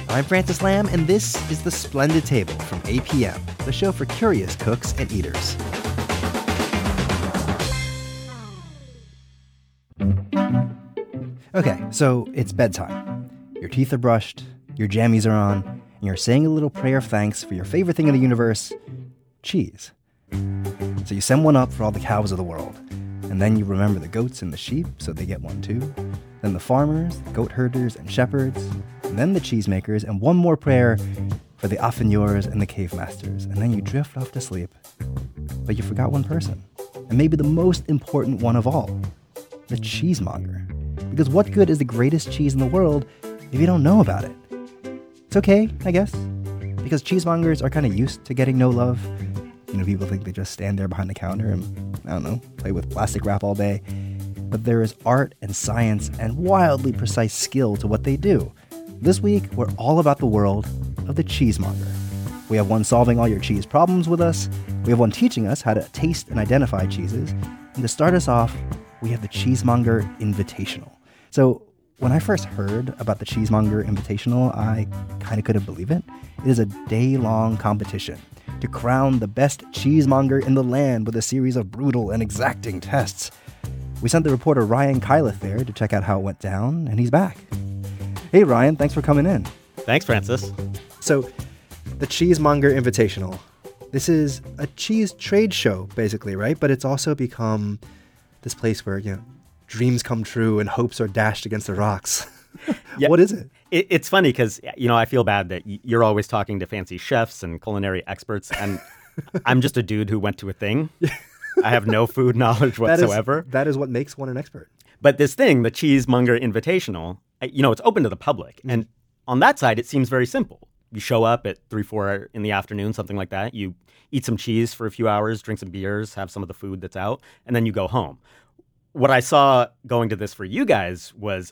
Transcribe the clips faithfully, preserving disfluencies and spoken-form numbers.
I'm Francis Lamb, and this is The Splendid Table from A P M, the show for curious cooks and eaters. Okay, so it's bedtime. Your teeth are brushed, your jammies are on, and you're saying a little prayer of thanks for your favorite thing in the universe, cheese. So you send one up for all the cows of the world, and then you remember the goats and the sheep, so they get one too. Then the farmers, the goat herders and shepherds, and then the cheesemakers, and one more prayer for the affineurs and the cave masters. And then you drift off to sleep. But you forgot one person, and maybe the most important one of all, the cheesemonger. Because what good is the greatest cheese in the world if you don't know about it? It's okay, I guess, because cheesemongers are kind of used to getting no love. You know, people think they just stand there behind the counter and, I don't know, play with plastic wrap all day. But there is art and science and wildly precise skill to what they do. This week, we're all about the world of the cheesemonger. We have one solving all your cheese problems with us. We have one teaching us how to taste and identify cheeses. And to start us off, we have the Cheesemonger Invitational. So when I first heard about the Cheesemonger Invitational, I kind of couldn't believe it. It is a day-long competition to crown the best cheesemonger in the land with a series of brutal and exacting tests. We sent the reporter Ryan Kyleth there to check out how it went down, and he's back. Hey, Ryan, thanks for coming in. Thanks, Francis. So, the Cheesemonger Invitational. This is a cheese trade show, basically, right? But it's also become this place where, you know, dreams come true and hopes are dashed against the rocks. Yeah. What is it? it it's funny because, you know, I feel bad that you're always talking to fancy chefs and culinary experts, and I'm just a dude who went to a thing. I have no food knowledge whatsoever. That is, that is what makes one an expert. But this thing, the Cheesemonger Invitational, you know, it's open to the public. And on that side, it seems very simple. You show up at three, four in the afternoon, something like that. You eat some cheese for a few hours, drink some beers, have some of the food that's out, and then you go home. What I saw going to this for you guys was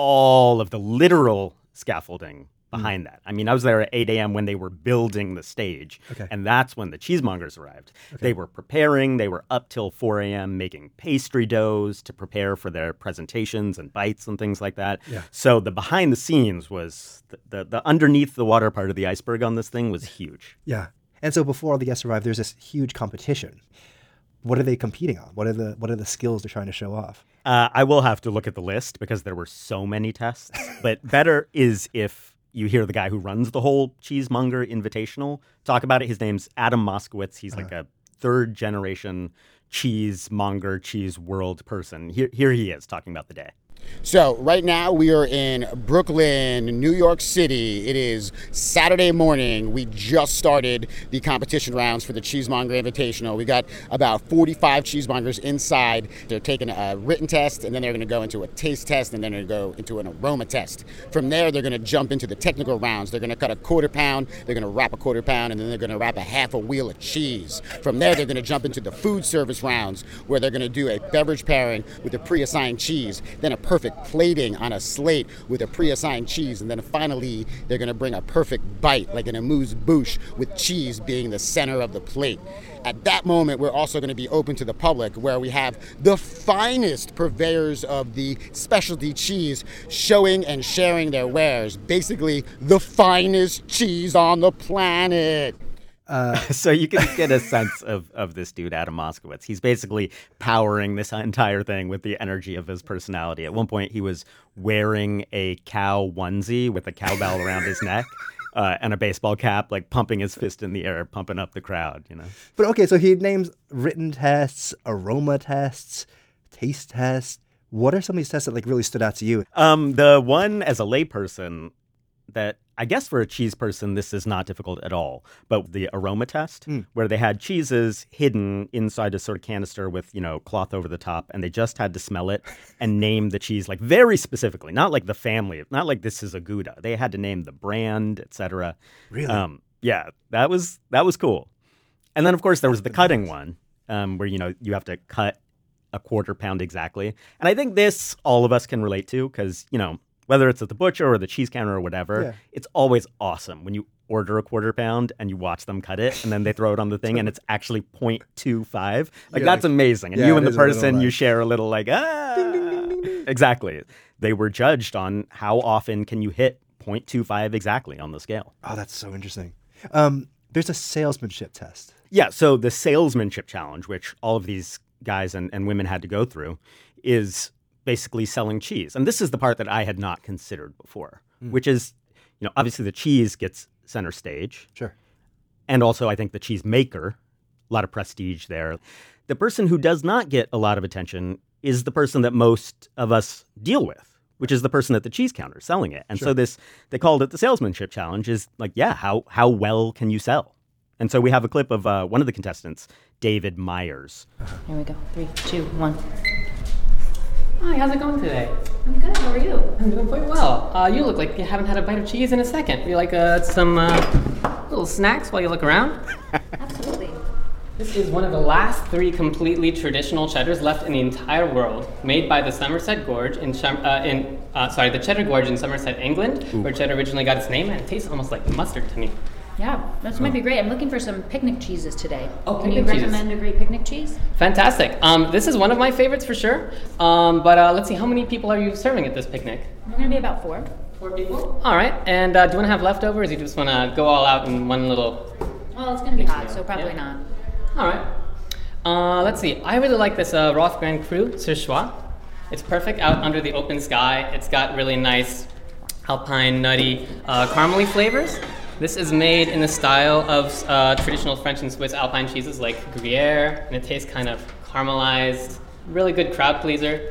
all of the literal scaffolding behind mm. that. I mean, I was there at eight a.m. when they were building the stage, okay. and that's when the cheesemongers arrived. Okay. They were preparing. They were up till four a.m. making pastry doughs to prepare for their presentations and bites and things like that. Yeah. So the behind the scenes was, the, the, the underneath the water part of the iceberg on this thing was huge. Yeah. And so before all the guests arrive, there's this huge competition. What are they competing on? What are the what are the skills they're trying to show off? Uh, I will have to look at the list because there were so many tests. But better is if you hear the guy who runs the whole Cheesemonger Invitational talk about it. His name's Adam Moskowitz. He's like uh-huh. a third generation cheesemonger, cheese world person. Here, here he is talking about the day. So right now we are in Brooklyn, New York City. It is Saturday morning. We just started the competition rounds for the Cheesemonger Invitational. We got about forty-five cheesemongers inside. They're taking a written test, and then they're going to go into a taste test, and then they're going to go into an aroma test. From there, they're going to jump into the technical rounds. They're going to cut a quarter pound, they're going to wrap a quarter pound, and then they're going to wrap a half a wheel of cheese. From there, they're going to jump into the food service rounds, where they're going to do a beverage pairing with a pre-assigned cheese, then a perfect plating on a slate with a pre-assigned cheese, and then finally they're going to bring a perfect bite like an amuse-bouche with cheese being the center of the plate. At that moment, we're also going to be open to the public, where we have the finest purveyors of the specialty cheese showing and sharing their wares. Basically, the finest cheese on the planet. Uh, so you can get a sense of, of this dude, Adam Moskowitz. He's basically powering this entire thing with the energy of his personality. At one point, he was wearing a cow onesie with a cowbell around his neck uh, and a baseball cap, like pumping his fist in the air, pumping up the crowd, you know. But okay, so he names written tests, aroma tests, taste tests. What are some of these tests that like really stood out to you? Um, the one as a layperson that I guess for a cheese person, this is not difficult at all. But the aroma test, mm. where they had cheeses hidden inside a sort of canister with, you know, cloth over the top, and they just had to smell it and name the cheese like very specifically, not like the family, not like this is a Gouda. They had to name the brand, et cetera. Really? Um, yeah, that was that was cool. And then, of course, there was the cutting one, um, where, you know, you have to cut a quarter pound exactly. And I think this all of us can relate to because, you know, whether it's at the butcher or the cheese counter or whatever, yeah. it's always awesome when you order a quarter pound and you watch them cut it and then they throw it on the thing and it's actually zero point two five. Like, yeah, that's like, amazing. And yeah, you and the person, like... you share a little like, ah. Ding, ding, ding, ding, ding. Exactly. They were judged on how often can you hit point two five exactly on the scale. Oh, that's so interesting. Um, there's a salesmanship test. Yeah, so the salesmanship challenge, which all of these guys and, and women had to go through, is basically selling cheese. And this is the part that I had not considered before, mm. which is, you know, obviously the cheese gets center stage. Sure. And also, I think the cheese maker, a lot of prestige there. The person who does not get a lot of attention is the person that most of us deal with, which is the person at the cheese counter selling it. And sure. so this, they called it the salesmanship challenge, is like, yeah, how how well can you sell? And so we have a clip of uh, one of the contestants, David Myers. Here we go. Three, two, one. Hi, how's it going today? I'm good. How are you? I'm doing quite well. Uh, you look like you haven't had a bite of cheese in a second. Would you like uh, some uh, little snacks while you look around? Absolutely. This is one of the last three completely traditional cheddars left in the entire world, made by the Somerset Gorge in, uh, in uh, sorry, the Cheddar Gorge in Somerset, England, Ooh. where cheddar originally got its name, and it tastes almost like mustard to me. Yeah, this oh. might be great. I'm looking for some picnic cheeses today. Oh, Can you recommend cheeses. a great picnic cheese? Fantastic. Um, this is one of my favorites for sure. Um, but uh, let's see, how many people are you serving at this picnic? We're going to be about four. Four people? All right. And uh, do you want to have leftovers, or do you just want to go all out in one little... Well, it's going to be hot, so probably yeah. not. All right. Uh, let's see. I really like this uh, Roth Grand Cru Sur Choix. It's perfect out under the open sky. It's got really nice alpine, nutty, uh, caramely flavors. This is made in the style of uh, traditional French and Swiss alpine cheeses like Gruyere, and it tastes kind of caramelized. Really good crowd pleaser.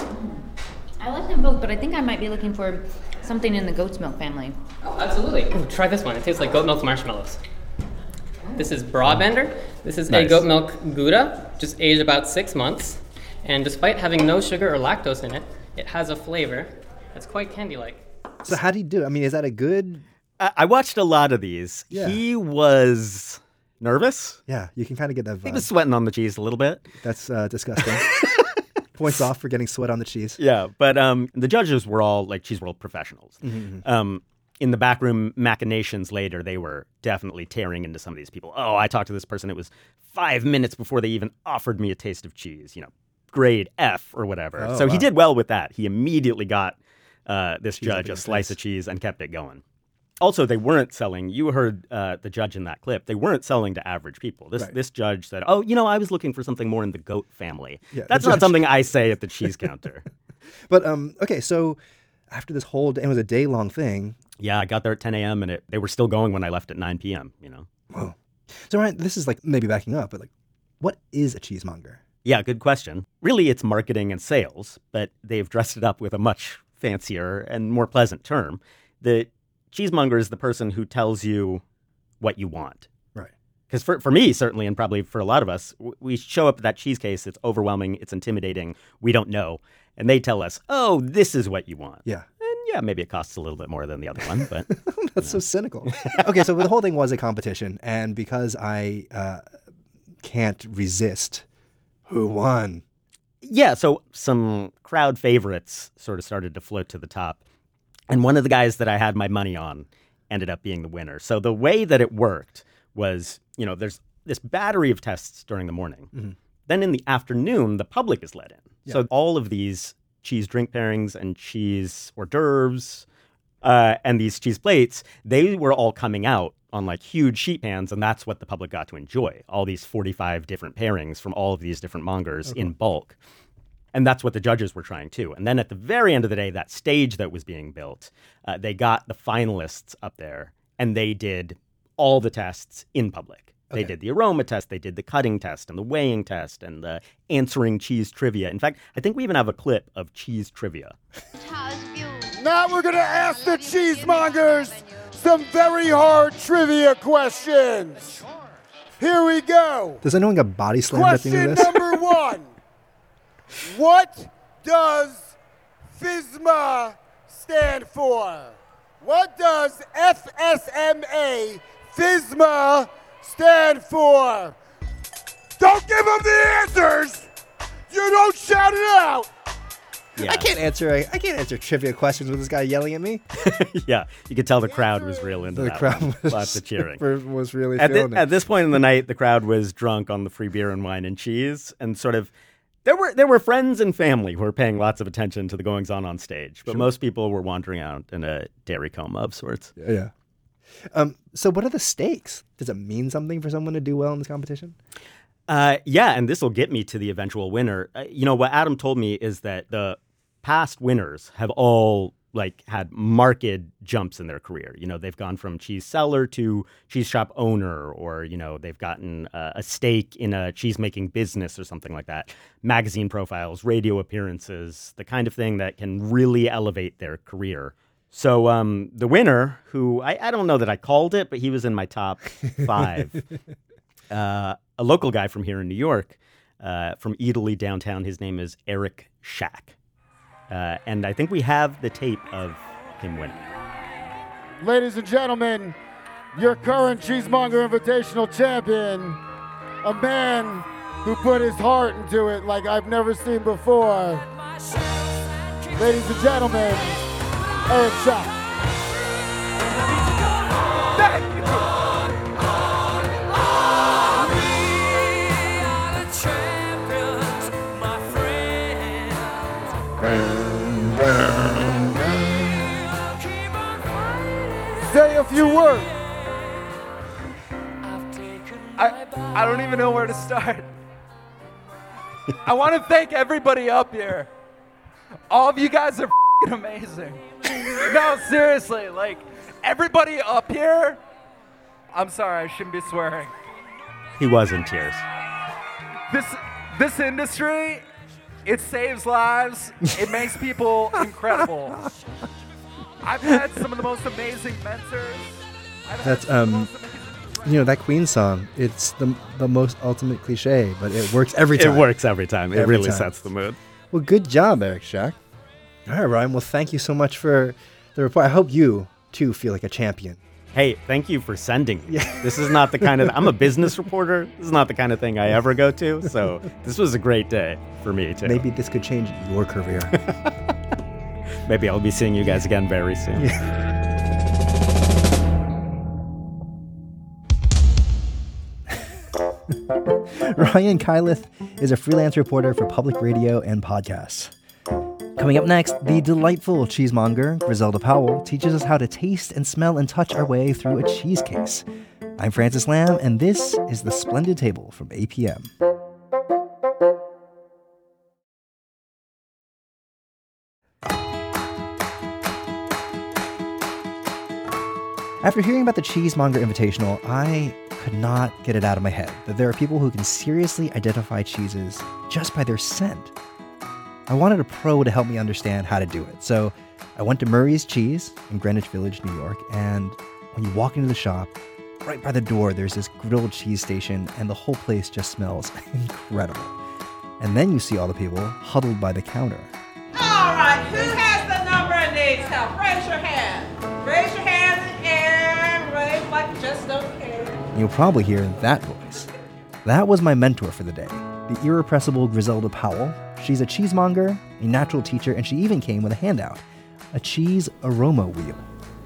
I like them both, but I think I might be looking for something in the goat's milk family. Oh, absolutely. Ooh, try this one. It tastes like goat milk marshmallows. This is Broadbender. This is nice. a goat milk Gouda, just aged about six months. And despite having no sugar or lactose in it, it has a flavor that's quite candy-like. So how do you do it? I mean, is that a good... I watched a lot of these. Yeah. He was nervous. Yeah, you can kind of get that vibe. He was sweating on the cheese a little bit. That's uh, disgusting. Points off for getting sweat on the cheese. Yeah, but um, the judges were all like Cheese World professionals. Mm-hmm. Um, in the backroom machinations later, they were definitely tearing into some of these people. Oh, I talked to this person. It was five minutes before they even offered me a taste of cheese, you know, grade F or whatever. Oh, so wow. he did well with that. He immediately got uh, this cheese judge a slice of cheese and kept it going. Also, they weren't selling, you heard uh, the judge in that clip, they weren't selling to average people. This right. this judge said, oh, you know, I was looking for something more in the goat family. Yeah, That's not something I say at the cheese counter. But, um, okay, so after this whole day, it was a day-long thing. Yeah, I got there at ten a.m. and it, they were still going when I left at nine p.m., you know. Whoa. So, Ryan, this is like maybe backing up, but like, what is a cheesemonger? Yeah, good question. Really, it's marketing and sales, but they've dressed it up with a much fancier and more pleasant term. The cheesemonger is the person who tells you what you want. Right. Because for, for me, certainly, and probably for a lot of us, w- we show up at that cheese case, it's overwhelming, it's intimidating, we don't know. And they tell us, oh, this is what you want. Yeah. And yeah, maybe it costs a little bit more than the other one, but... That's you know. so cynical. Okay, so the whole thing was a competition, and because I uh, can't resist, who won? Yeah, so some crowd favorites sort of started to float to the top. And one of the guys that I had my money on ended up being the winner. So the way that it worked was, you know, there's this battery of tests during the morning. Mm-hmm. Then in the afternoon, the public is let in. Yeah. So all of these cheese drink pairings and cheese hors d'oeuvres uh, and these cheese plates, they were all coming out on like huge sheet pans, and that's what the public got to enjoy. All these forty-five different pairings from all of these different mongers okay. in bulk. And that's what the judges were trying too. And then at the very end of the day, that stage that was being built, uh, they got the finalists up there and they did all the tests in public. Okay. They did the aroma test, they did the cutting test and the weighing test and the answering cheese trivia. In fact, I think we even have a clip of cheese trivia. Now we're going to ask the cheesemongers some very hard trivia questions. Here we go. Does anyone get body slammed at the end of Question this? number one. What does FSMA stand for? What does F S M A, FSMA, stand for? Don't give them the answers! You don't shout it out! Yeah. I can't answer a, I can't answer trivia questions with this guy yelling at me. Yeah, you could tell the crowd was real into the that. crowd one. was Lots of cheering. Was really at, feeling the, it. At this point in the night, the crowd was drunk on the free beer and wine and cheese, and sort of There were there were friends and family who were paying lots of attention to the goings on on stage, but Sure. most people were wandering out in a dairy coma of sorts. Yeah. yeah. Um, so what are the stakes? Does it mean something for someone to do well in this competition? Uh, yeah, and this will get me to the eventual winner. Uh, you know, what Adam told me is that the past winners have all like had marked jumps in their career. You know, they've gone from cheese seller to cheese shop owner, or, you know, they've gotten uh, a stake in a cheese making business or something like that. Magazine profiles, radio appearances, the kind of thing that can really elevate their career. So um, the winner, who I, I don't know that I called it, but he was in my top five. uh, a local guy from here in New York, uh, from Italy downtown. His name is Eric Schack. Uh, and I think we have the tape of him winning. Ladies and gentlemen, your current Cheesemonger Invitational champion, a man who put his heart into it like I've never seen before. Ladies and gentlemen, Eric Schack. Thank you. Say a few words. I, I don't even know where to start. I want to thank everybody up here. All of you guys are f***ing amazing. No, seriously, like, everybody up here, I'm sorry, I shouldn't be swearing. He was in tears. This, this industry, it saves lives. It makes people incredible. I've had some of the most amazing mentors. I've had That's, some of the um, most amazing- You know, that Queen song, it's the the most ultimate cliche, but it works every time. It works every time. It Every really time. sets the mood. Well, good job, Eric Schack. All right, Ryan. Well, thank you so much for the report. I hope you, too, feel like a champion. Hey, thank you for sending me. This is not the kind of... I'm a business reporter. This is not the kind of thing I ever go to. So this was a great day for me, too. Maybe this could change your career. Maybe I'll be seeing you guys again very soon. Ryan Kyleth is a freelance reporter for public radio and podcasts. Coming up next, the delightful cheesemonger, Griselda Powell, teaches us how to taste and smell and touch our way through a cheese case. I'm Francis Lamb, and this is The Splendid Table from A P M. After hearing about the Cheesemonger Invitational, I could not get it out of my head that there are people who can seriously identify cheeses just by their scent. I wanted a pro to help me understand how to do it, so I went to Murray's Cheese in Greenwich Village, New York, and when you walk into the shop, right by the door there's this grilled cheese station, and the whole place just smells incredible. And then you see all the people huddled by the counter. All right, who has the number and needs help? Raise your hand. Raise your hand in the air. Raise like you just don't care. And you'll probably hear that voice. That was my mentor for the day, the irrepressible Griselda Powell. She's a cheesemonger, a natural teacher, and she even came with a handout, a cheese aroma wheel.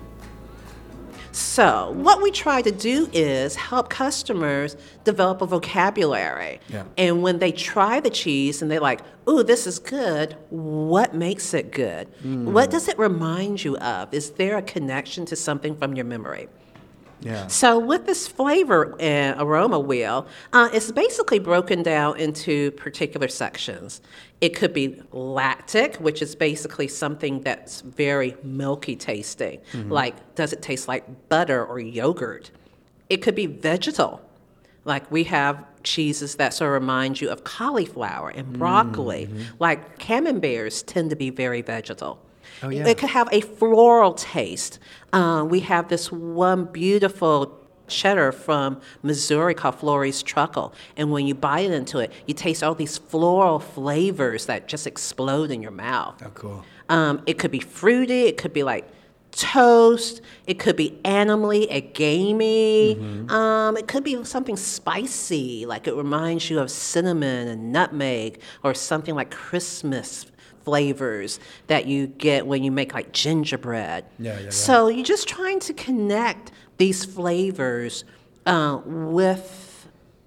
So what we try to do is help customers develop a vocabulary. Yeah. And when they try the cheese and they're like, ooh, this is good, what makes it good? What does it remind you of? Is there a connection to something from your memory? Yeah. So with this flavor and aroma wheel, uh, it's basically broken down into particular sections. It could be lactic, which is basically something that's very milky tasting. Like, does it taste like butter or yogurt? It could be vegetal. Like, we have cheeses that sort of remind you of cauliflower and broccoli. Like, camemberts tend to be very vegetal. Oh, yeah. It could have a floral taste. Uh, we have this one beautiful cheddar from Missouri called Florey's Truckle. And when you bite into it, you taste all these floral flavors that just explode in your mouth. Oh, cool. Um, it could be fruity. It could be like toast. It could be animally, a gamey. Mm-hmm. Um, it could be something spicy, like it reminds you of cinnamon and nutmeg, or something like Christmas flavors that you get when you make like gingerbread. Yeah, yeah, yeah. So you're just trying to connect these flavors uh, with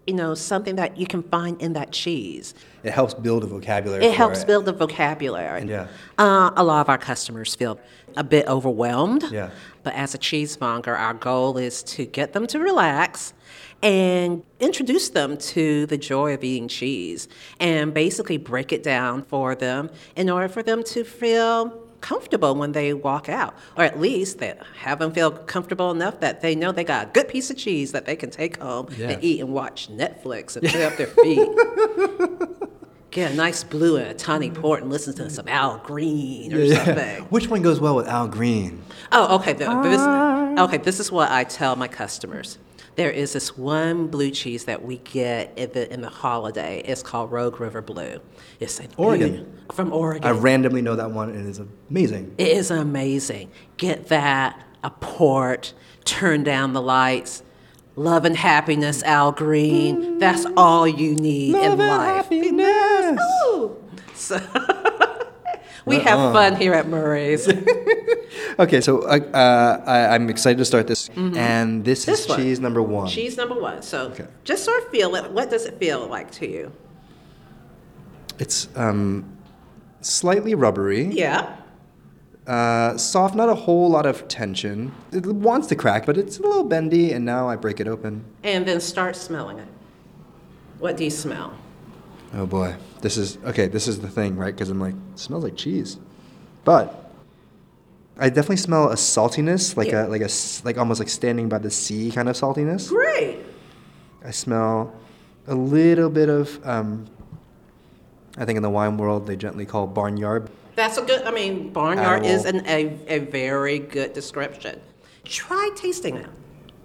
you know, something that you can find in that cheese. It helps build a vocabulary. It for helps it. build the vocabulary. Yeah. Uh, a lot of our customers feel a bit overwhelmed. Yeah. But as a cheesemonger, our goal is to get them to relax and introduce them to the joy of eating cheese and basically break it down for them in order for them to feel comfortable when they walk out, or at least that have them feel comfortable enough that they know they got a good piece of cheese that they can take home Yeah. and eat and watch Netflix and put up their feet. Get a nice blue and a tawny port and listen to some Al Green or something. Which one goes well with Al Green? Oh, okay. The, this, okay, this is what I tell my customers. There is this one blue cheese that we get in the, in the holiday. It's called Rogue River Blue. It's an Oregon. From Oregon. I randomly know that one, and it's amazing. It is amazing. Get that, a port, turn down the lights. Love and happiness, Al Green. That's all you need Love in and life. happiness. Ooh. So we have fun here at Murray's. Okay, so uh, uh, I, I'm excited to start this, and this, This is one. cheese number one. Cheese number one. So Okay. just sort of feel it. What does it feel like to you? It's um, slightly rubbery, Yeah. uh, soft, not a whole lot of tension. It wants to crack, but it's a little bendy, and now I break it open. And then start smelling it. What do you smell? Oh boy, this is okay. This is the thing, right? Because I'm like, it smells like cheese, but I definitely smell a saltiness, like Yeah. a like a s- like almost like standing by the sea kind of saltiness. Great. I smell a little bit of. Um, I think in the wine world they gently call barnyard. That's a good, I mean, barnyard is Animal. an, a, a very good description. Try tasting it.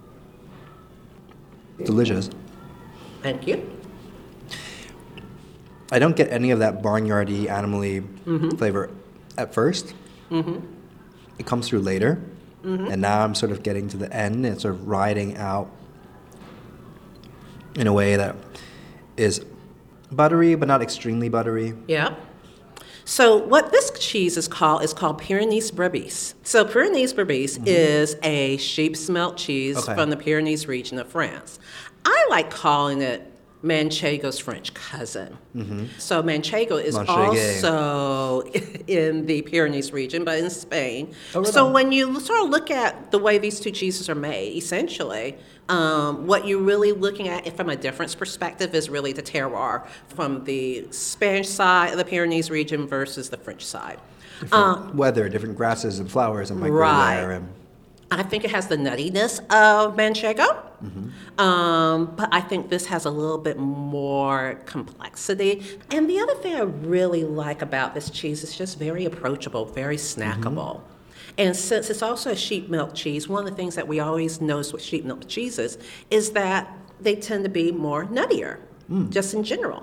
Delicious. Thank you. I don't get any of that barnyardy, animally flavor at first. Mm-hmm. It comes through later, and now I'm sort of getting to the end and sort of riding out in a way that is buttery, but not extremely buttery. Yeah. So what this cheese is called is called Pyrenees Brebis. So Pyrenees Brebis is a sheep smelt cheese Okay. from the Pyrenees region of France. I like calling it Manchego's French cousin. So Manchego is Manchego. also in the Pyrenees region, but in Spain. Oh, right so on. when you sort of look at the way these two cheeses are made, essentially, um, what you're really looking at from a difference perspective is really the terroir from the Spanish side of the Pyrenees region versus the French side. Different weather, different grasses and flowers and might grow right. there. And I think it has the nuttiness of Manchego, um, but I think this has a little bit more complexity. And the other thing I really like about this cheese is just very approachable, very snackable. And since it's also a sheep milk cheese, one of the things that we always notice with sheep milk cheeses is that they tend to be more nuttier, just in general.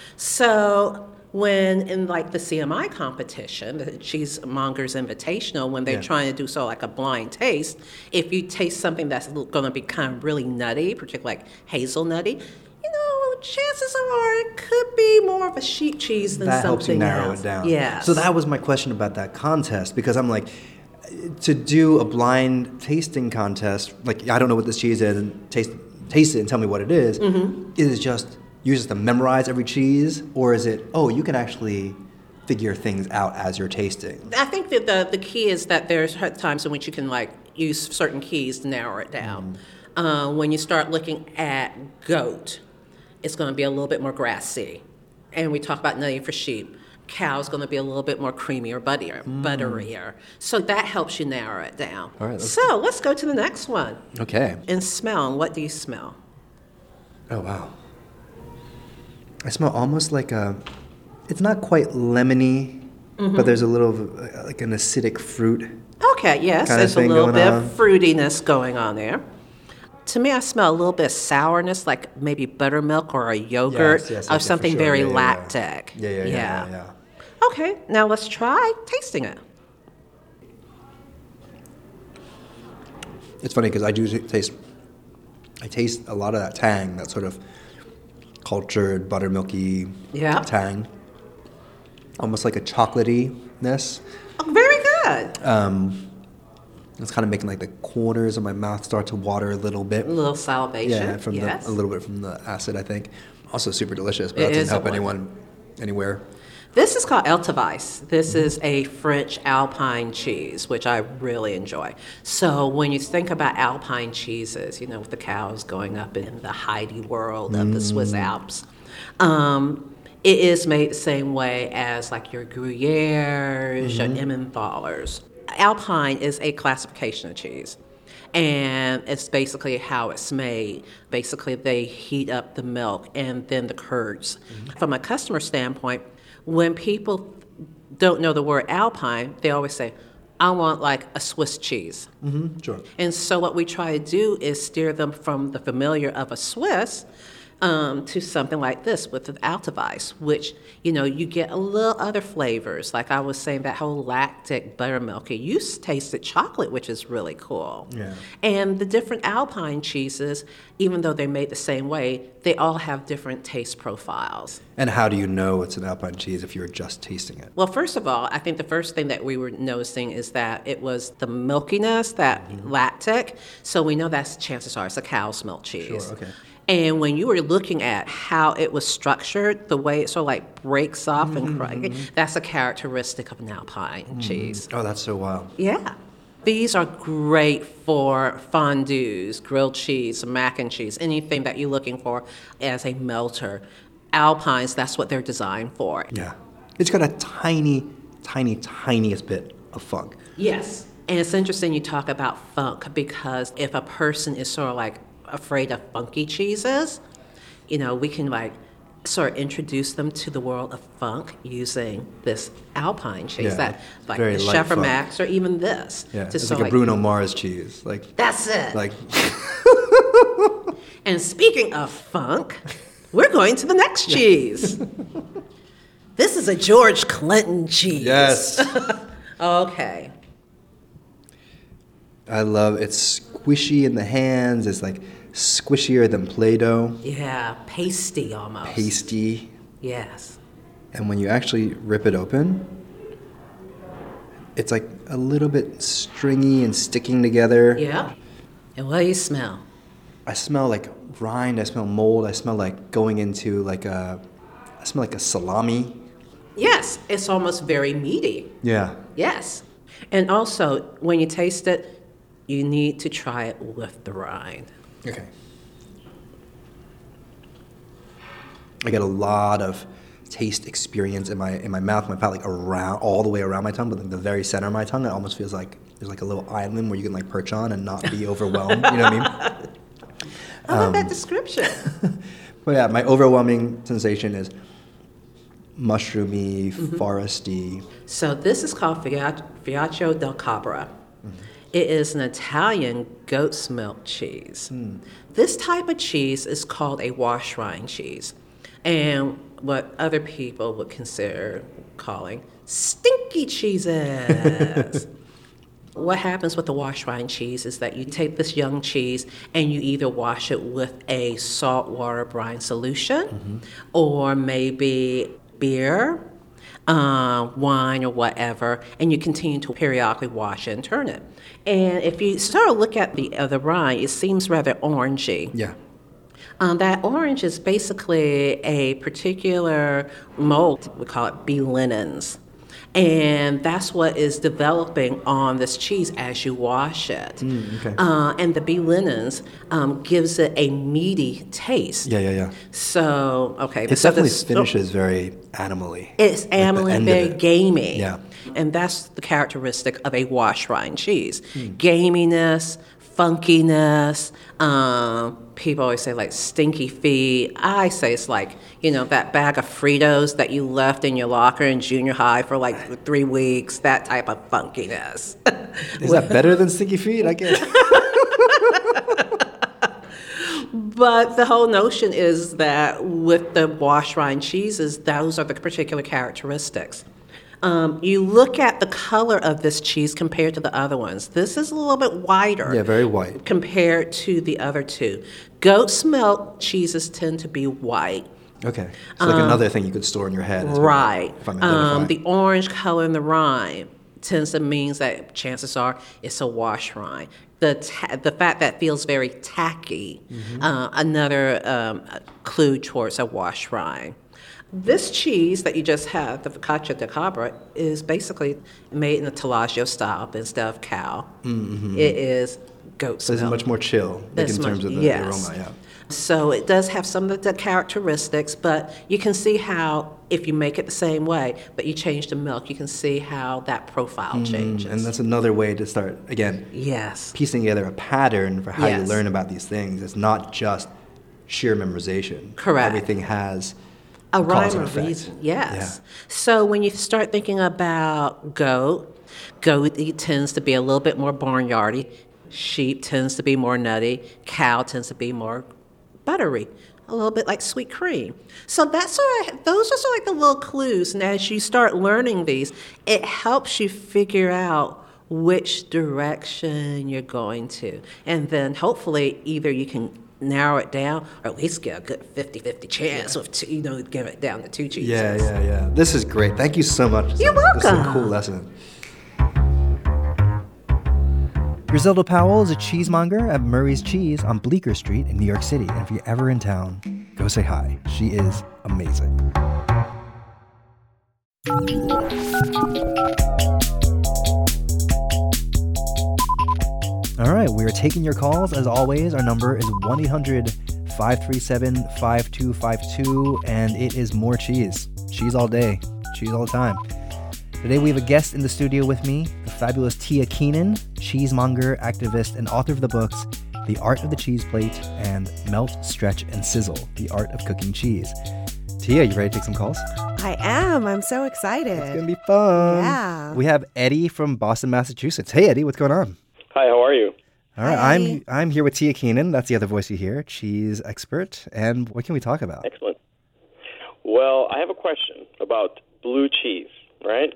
So when in like the C M I competition, the Cheesemongers Invitational, when they're Yeah. trying to do so like a blind taste, if you taste something that's going to be kind of really nutty, particularly like hazelnutty, you know, chances are it could be more of a sheep cheese than that something helps you narrow else. it down. Yes. So that was my question about that contest, because I'm like, to do a blind tasting contest, like I don't know what this cheese is, and taste taste it and tell me what it is. Mm-hmm. Is it just you just have to memorize every cheese, or is it oh you can actually figure things out as you're tasting? I think that the, the key is that there's times in which you can like use certain keys to narrow it down. Uh, when you start looking at goat, it's going to be a little bit more grassy. And we talk about nutty for sheep. Cow's going to be a little bit more creamy or butterier. butterier. So that helps you narrow it down. All right, let's- so let's go to the next one. Okay. In smell, what do you smell? Oh wow. I smell almost like a. It's not quite lemony, but there's a little of, uh, like an acidic fruit. Okay, yes, Kinda there's a thing little going bit on. of fruitiness going on there. To me, I smell a little bit of sourness, like maybe buttermilk or a yogurt Yes, yes, yes, of yes, for something sure. very Yeah, yeah, yeah. lactic. Yeah, yeah, yeah, yeah, yeah. Okay, now let's try tasting it. It's funny because I do taste. I taste a lot of that tang, that sort of cultured buttermilky Yeah. tang, almost like a chocolatey-ness. Oh, very good. Um, It's kind of making like the corners of my mouth start to water a little bit. A little salivation. Yeah, from yes. the, a little bit from the acid, I think. Also super delicious, but It that doesn't is help a anyone anywhere. This is called Elteweiss. This is a French Alpine cheese, which I really enjoy. So when you think about Alpine cheeses, you know, with the cows going up in the Heidi world of the Swiss Alps, um, it is made the same way as like your Gruyères, your Emmenthalers. Alpine is a classification of cheese. And it's basically how it's made. Basically, they heat up the milk and then the curds. Mm-hmm. From a customer standpoint, when people don't know the word Alpine, they always say, I want like a Swiss cheese. Mm-hmm. Sure. And so what we try to do is steer them from the familiar of a Swiss um, to something like this with the Elteweiss, which, you know, you get a little other flavors. Like I was saying, that whole lactic buttermilk. You tasted chocolate, which is really cool. Yeah. And the different Alpine cheeses, even though they're made the same way, they all have different taste profiles. And how do you know it's an Alpine cheese if you're just tasting it? Well, first of all, I think the first thing that we were noticing is that it was the milkiness, that mm-hmm. lactic. So we know that's, chances are, it's a cow's milk cheese. Sure, okay. And when you were looking at how it was structured, the way it sort of like breaks off mm-hmm. and cr- that's a characteristic of an Alpine mm-hmm. cheese. Oh, that's so wild. Yeah. These are great for fondues, grilled cheese, mac and cheese, anything that you're looking for as a melter. Alpines, that's what they're designed for. Yeah. It's got a tiny, tiny, tiniest bit of funk. Yes. And it's interesting you talk about funk because if a person is sort of like afraid of funky cheeses, you know, we can like sort of introduce them to the world of funk using this Alpine cheese, Yeah, that like very the light Chef funk. Max or even this. Yeah, to it's sort like a of Bruno Mars cheese. Like That's it. Like. And speaking of funk, we're going to the next cheese. This is a George Clinton cheese. Yes. Okay. I love it's squishy in the hands. It's like squishier than Play-Doh. Yeah, pasty almost. Pasty. Yes. And when you actually rip it open, it's like a little bit stringy and sticking together. Yeah. And what do you smell? I smell like rind. I smell mold. I smell like going into like a. I smell like a salami. Yes, it's almost very meaty. Yeah. Yes. And also, when you taste it, you need to try it with the rind. Okay. I get a lot of taste experience in my in my mouth, my palate, like around all the way around my tongue, but in the very center of my tongue, it almost feels like there's like a little island where you can like perch on and not be overwhelmed. You know what I mean? I love Um, that description. But yeah, my overwhelming sensation is mushroomy, Mm-hmm. foresty. So this is called Fiac- Fiacco del Cabra. It is an Italian goat's milk cheese. This type of cheese is called a wash rind cheese, and what other people would consider calling stinky cheeses. What happens with the wash rind cheese is that you take this young cheese and you either wash it with a saltwater brine solution mm-hmm. or maybe beer, uh, wine, or whatever, and you continue to periodically wash it and turn it. And if you start to look at the uh, the rind, it seems rather orangey. Yeah. Um, that orange is basically a particular mold, we call it B. linens. And that's what is developing on this cheese as you wash it. Mm, okay. uh, and the B. linens um, gives it a meaty taste. Yeah, yeah, yeah. So, okay. It so definitely this- finishes very animally. It's Like the animally, end of very it. gamey. Yeah. And that's the characteristic of a wash rind cheese. Hmm. Gaminess, funkiness. Um, people always say like stinky feet. I say it's like, you know, that bag of Fritos that you left in your locker in junior high for like three weeks, that type of funkiness. Is that better than stinky feet? I guess. But the whole notion is that with the wash rind cheeses, those are the particular characteristics. Um, you look at the color of this cheese compared to the other ones. This is a little bit whiter. Yeah, very white. Compared to the other two. Goat's milk cheeses tend to be white. Okay. So like another thing you could store in your head. Is Right. If I'm Um, identifying. the orange color in the rind tends to mean that chances are it's a wash rind. The ta- the fact that it feels very tacky, mm-hmm. uh, another um, clue towards a wash rind. This cheese that you just had, the focaccia di Cabra, is basically made in the Taleggio style instead of cow. Mm-hmm. It is goat's so milk. It's much more chill, like in much, terms of the, yes. the aroma, yeah. So it does have some of the characteristics, but you can see how if you make it the same way, but you change the milk, you can see how that profile mm, changes. And that's another way to start, again, yes. piecing together a pattern for how yes. you learn about these things. It's not just sheer memorization. Correct. Everything has a rhyme cause and or effect. reason. Yes. Yeah. So when you start thinking about goat, goat it tends to be a little bit more barnyardy. Sheep tends to be more nutty. Cow tends to be more buttery, a little bit like sweet cream. So that's sort of, those are sort of like the little clues. And as you start learning these, it helps you figure out which direction you're going to. And then hopefully either you can narrow it down or at least get a good fifty-fifty chance of, two, you know, give it down to two cheeses. Yeah, yeah, yeah. This is great. Thank you so much. You're welcome. This is a cool lesson. Griselda Powell is a cheesemonger at Murray's Cheese on Bleecker Street in New York City. And if you're ever in town, go say hi. She is amazing. All right, we are taking your calls. As always, our number is one eight hundred five three seven five two five two, and it is more cheese. Cheese all day. Cheese all the time. Today we have a guest in the studio with me, the fabulous Tia Keenan, cheesemonger, activist, and author of the books The Art of the Cheese Plate and Melt, Stretch, and Sizzle, The Art of Cooking Cheese. Tia, you ready to take some calls? I am. I'm so excited. It's going to be fun. Yeah. We have Eddie from Boston, Massachusetts. Hey, Eddie, what's going on? Hi, how are you? All right, Hi. I'm I'm here with Tia Keenan. That's the other voice you hear, cheese expert. And what can we talk about? Excellent. Well, I have a question about blue cheese, right?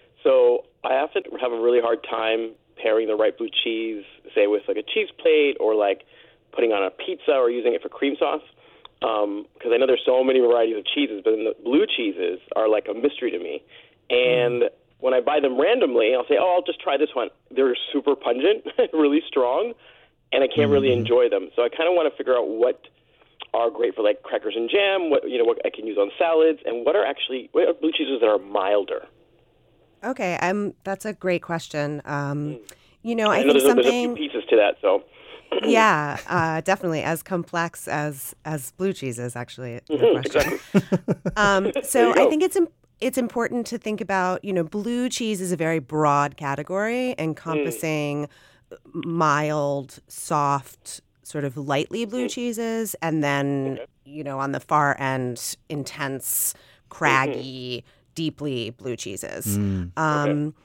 So I often have a really hard time pairing the right blue cheese, say with like a cheese plate or like putting on a pizza or using it for cream sauce. Because um, I know there's so many varieties of cheeses, but then the blue cheeses are like a mystery to me. And mm. when I buy them randomly, I'll say, oh, I'll just try this one. They're super pungent, really strong, and I can't mm. really enjoy them. So I kind of want to figure out what are great for like crackers and jam, what you know, what I can use on salads, and what are actually what are blue cheeses that are milder. Okay, um, that's a great question. Um, you know, I, I know think there's, something. there's a few pieces to that, so. yeah, uh, definitely as complex as as blue cheese is actually the mm-hmm, question. Exactly. um, so I think it's imp- it's important to think about. You know, blue cheese is a very broad category encompassing mm. mild, soft, sort of lightly blue mm. cheeses, and then okay. you know on the far end, intense, craggy. Mm-hmm. deeply blue cheeses. Mm. Um, okay.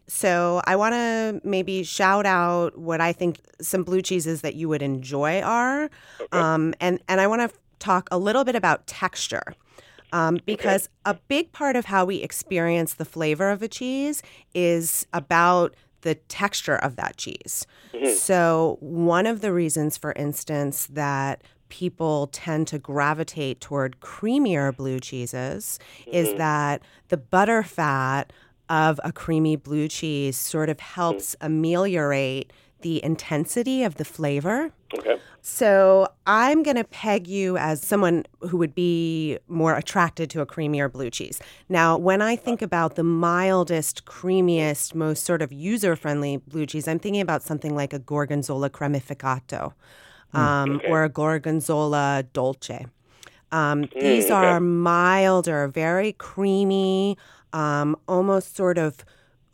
So I want to maybe shout out what I think some blue cheeses that you would enjoy are. Okay. Um, and, and I want to talk a little bit about texture. Um, because okay. a big part of how we experience the flavor of a cheese is about the texture of that cheese. Mm-hmm. So one of the reasons, for instance, that people tend to gravitate toward creamier blue cheeses mm-hmm. is that the butter fat of a creamy blue cheese sort of helps mm-hmm. ameliorate the intensity of the flavor. Okay. So I'm going to peg you as someone who would be more attracted to a creamier blue cheese. Now, when I think about the mildest, creamiest, most sort of user-friendly blue cheese, I'm thinking about something like a Gorgonzola cremificato. Um, okay. or a Gorgonzola dolce. Um, mm, these okay. are milder, very creamy, um, almost sort of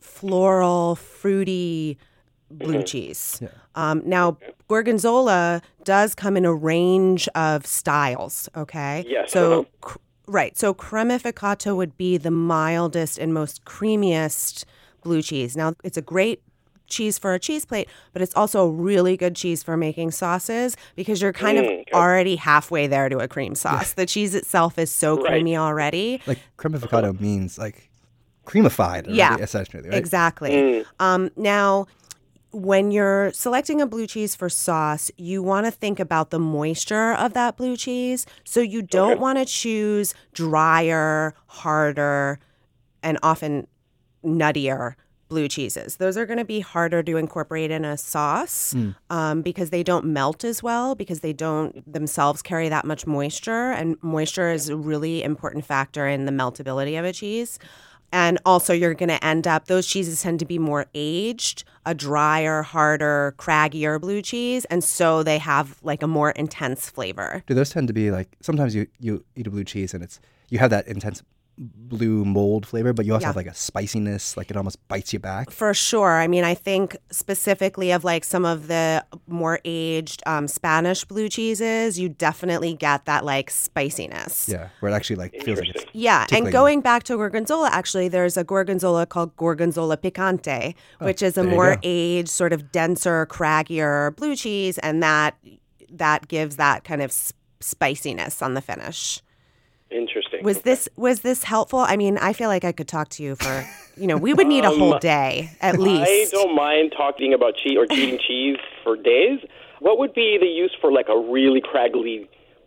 floral, fruity blue mm-hmm. cheese. Yeah. Um, now, okay. Gorgonzola does come in a range of styles, okay? Yes. So, uh-huh. cr- right. So cremificato would be the mildest and most creamiest blue cheese. Now, it's a great cheese for a cheese plate, but it's also a really good cheese for making sauces because you're kind mm, of okay. already halfway there to a cream sauce. The cheese itself is so right. creamy already. Like cremificato means like creamified, already, yeah, essentially, right? Exactly. Mm. Um, now, when you're selecting a blue cheese for sauce, you want to think about the moisture of that blue cheese. So you don't okay. want to choose drier, harder, and often nuttier blue cheeses. Those are going to be harder to incorporate in a sauce Mm. um, because they don't melt as well, because they don't themselves carry that much moisture. And moisture is a really important factor in the meltability of a cheese. And also you're going to end up, those cheeses tend to be more aged, a drier, harder, craggier blue cheese. And so they have like a more intense flavor. Do those tend to be like, sometimes you, you eat a blue cheese and it's, you have that intense blue mold flavor, but you also Yeah. have like a spiciness, like it almost bites you back. For sure. I mean, I think specifically of like some of the more aged um, Spanish blue cheeses, you definitely get that like spiciness. Yeah, where it actually like feels like it's Yeah, tickling and going back to gorgonzola, actually, there's a gorgonzola called gorgonzola picante, Oh, which is a there you more go. aged, sort of denser, craggier blue cheese, and that that gives that kind of s- spiciness on the finish. Interesting. Was this was this helpful? I mean, I feel like I could talk to you for, you know, we would need a whole Um, day at I least. don't mind talking about cheese or eating cheese for days. What would be the use for like a really craggly,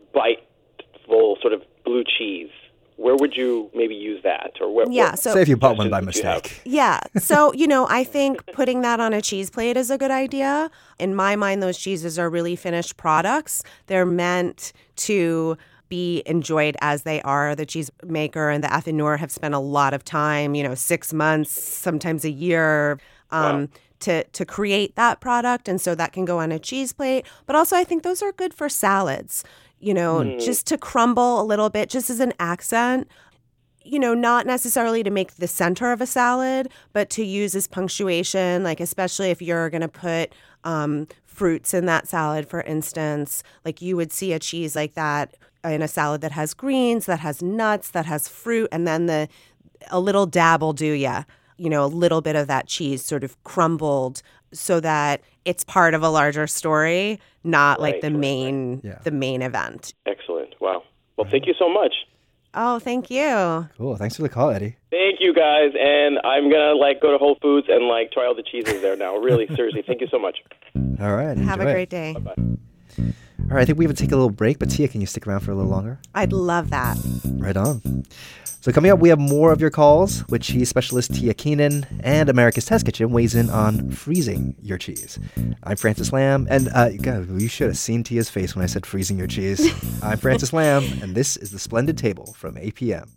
biteful sort of blue cheese? Where would you maybe use that? Or what? Yeah, what so- Say if you bought one by suggestions would you have? mistake. Yeah. So, you know, I think putting that on a cheese plate is a good idea. In my mind, those cheeses are really finished products. They're meant to be enjoyed as they are. The cheesemaker and the affineur have spent a lot of time, you know, six months, sometimes a year, um, Wow. to to create that product. And so that can go on a cheese plate. But also, I think those are good for salads, you know, Mm. just to crumble a little bit, just as an accent. You know, not necessarily to make the center of a salad, but to use as punctuation, like especially if you're going to put um, fruits in that salad, for instance. Like you would see a cheese like that in a salad that has greens, that has nuts, that has fruit, and then the a little dab will do ya. You know, a little bit of that cheese sort of crumbled so that it's part of a larger story, not like Right, the right, main Yeah. the main event. Excellent. Wow. Well, thank you so much. Oh, thank you. Cool. Thanks for the call, Eddie. Thank you guys, and I'm gonna like go to Whole Foods and like try all the cheeses there now. Really, seriously, thank you so much. All right. Have a enjoy. great day. Bye. All right, I think we have to take a little break, but Tia, can you stick around for a little longer? I'd love that. Right on. So coming up, we have more of your calls with cheese specialist Tia Keenan, and America's Test Kitchen weighs in on freezing your cheese. I'm Francis Lamb, and uh, God, you should have seen Tia's face when I said freezing your cheese. I'm Francis Lamb, and this is The Splendid Table from A P M.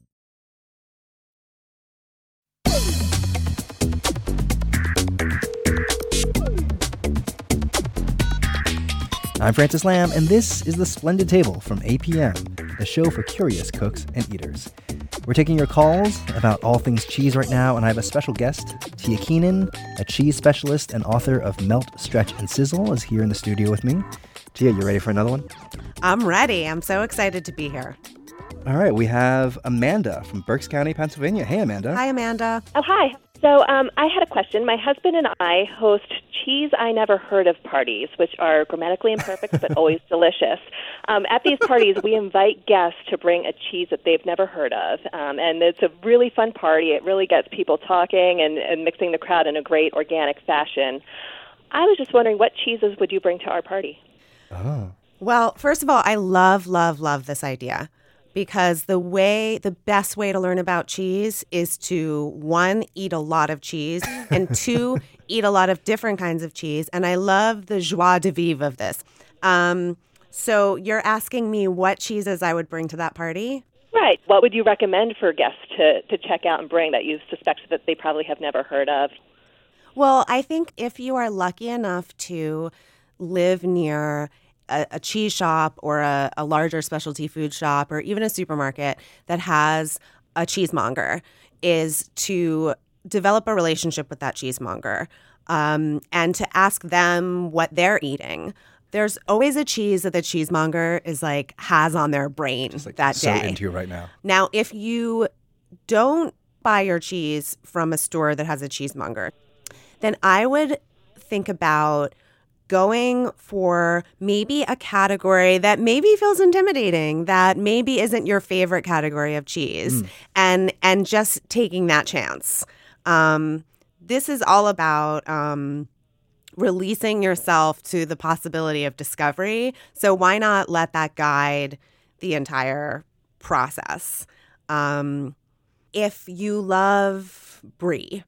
I'm Francis Lamb, and this is The Splendid Table from A P M, the show for curious cooks and eaters. We're taking your calls about all things cheese right now, and I have a special guest. Tia Keenan, a cheese specialist and author of Melt, Stretch, and Sizzle, is here in the studio with me. Tia, you ready for another one? I'm ready. I'm so excited to be here. All right, we have Amanda from Berks County, Pennsylvania. Hey, Amanda. Hi, Amanda. Oh, hi. So um, I had a question. My husband and I host cheese I never heard of parties, which are grammatically imperfect but always delicious. Um, at these parties, we invite guests to bring a cheese that they've never heard of, um, and it's a really fun party. It really gets people talking and, and mixing the crowd in a great organic fashion. I was just wondering, what cheeses would you bring to our party? Oh. Well, first of all, I love, love, love this idea. Because the way, the best way to learn about cheese is to, one, eat a lot of cheese, and two, eat a lot of different kinds of cheese. And I love the joie de vivre of this. Um, so you're asking me what cheeses I would bring to that party? Right. What would you recommend for guests to, to check out and bring that you suspect that they probably have never heard of? Well, I think if you are lucky enough to live near A, a cheese shop or a, a larger specialty food shop or even a supermarket that has a cheesemonger, is to develop a relationship with that cheesemonger um, and to ask them what they're eating. There's always a cheese that the cheesemonger is like has on their brain Like, that so day. into you right now. Now, if you don't buy your cheese from a store that has a cheesemonger, then I would think about going for maybe a category that maybe feels intimidating, that maybe isn't your favorite category of cheese, Mm. and and just taking that chance. Um, this is all about um, releasing yourself to the possibility of discovery. So why not let that guide the entire process? Um, if you love brie,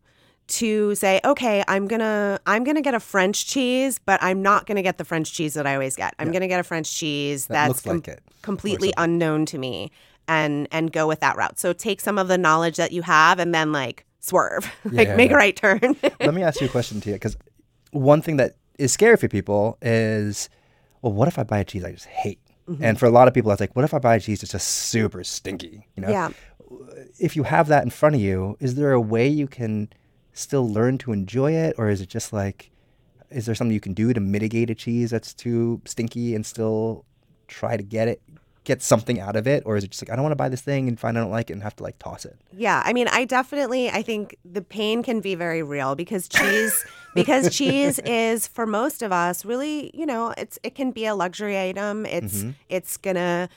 to say, okay, I'm gonna I'm gonna get a French cheese, but I'm not gonna get the French cheese that I always get. I'm Yeah. gonna get a French cheese That that's looks like it, or completely something. unknown to me, and and go with that route. So take some of the knowledge that you have, and then like swerve, like Yeah, make yeah. a right turn. Let me ask you a question, Tia, because one thing that is scary for people is, well, what if I buy a cheese I just hate? Mhm. And for a lot of people, it's like, what if I buy a cheese that's just super stinky? You know, Yeah. if you have that in front of you, is there a way you can still learn to enjoy it, or is it just like, is there something you can do to mitigate a cheese that's too stinky and still try to get it, get something out of it, or is it just like, I don't want to buy this thing and find I don't like it and have to like toss it? Yeah, I mean, I definitely, I think the pain can be very real because cheese, because cheese is for most of us really, you know, it's it can be a luxury item. It's Mhm. it's gonna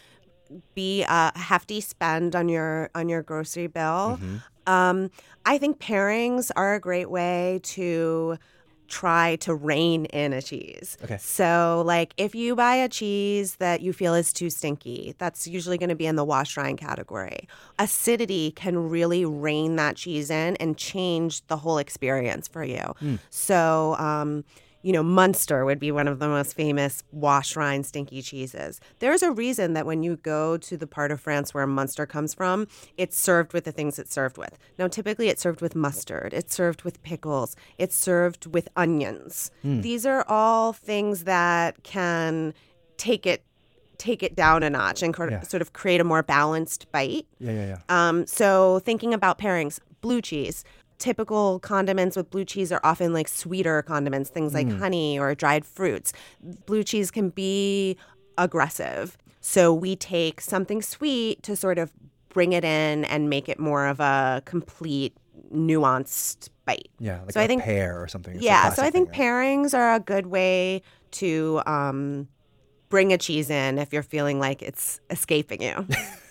be a hefty spend on your on your grocery bill. Mhm. Um, I think pairings are a great way to try to rein in a cheese. Okay. So, like, if you buy a cheese that you feel is too stinky, that's usually going to be in the wash drying category. Acidity can really rein that cheese in and change the whole experience for you. Mm. So, um, you know, Munster would be one of the most famous wash rind stinky cheeses. There's a reason that when you go to the part of France where Munster comes from, it's served with the things it's served with. Now, typically it's served with mustard, it's served with pickles, it's served with onions. Mm. These are all things that can take it take it down a notch and cor- Yeah. sort of create a more balanced bite. Yeah, yeah, yeah. Um, so thinking about pairings, blue cheese. Typical condiments with blue cheese are often like sweeter condiments, things like Mm. honey or dried fruits. Blue cheese can be aggressive. So we take something sweet to sort of bring it in and make it more of a complete, nuanced bite. Yeah, like so a I think, pear or something. It's a Yeah, so classic I think thing, pairings are a good way to um, bring a cheese in if you're feeling like it's escaping you.